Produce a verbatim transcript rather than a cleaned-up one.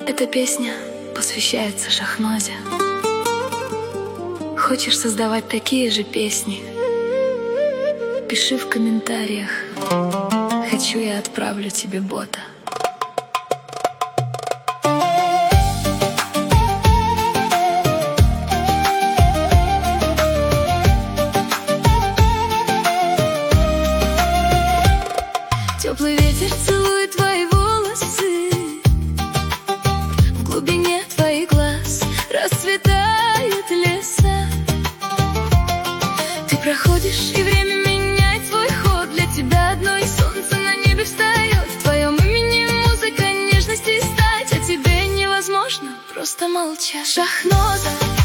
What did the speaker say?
Эта песня посвящается Шахнозе. Хочешь создавать такие же песни? Пиши в комментариях. Хочу, я отправлю тебе бота. Теплый ветер целует твои волосы, в глубине твоих глаз расцветают леса. Ты проходишь, и время меняет свой ход. Для тебя одно и солнце на небе встает. В твоем имени музыка нежности стать, а тебе невозможно просто молчать. Шахноза.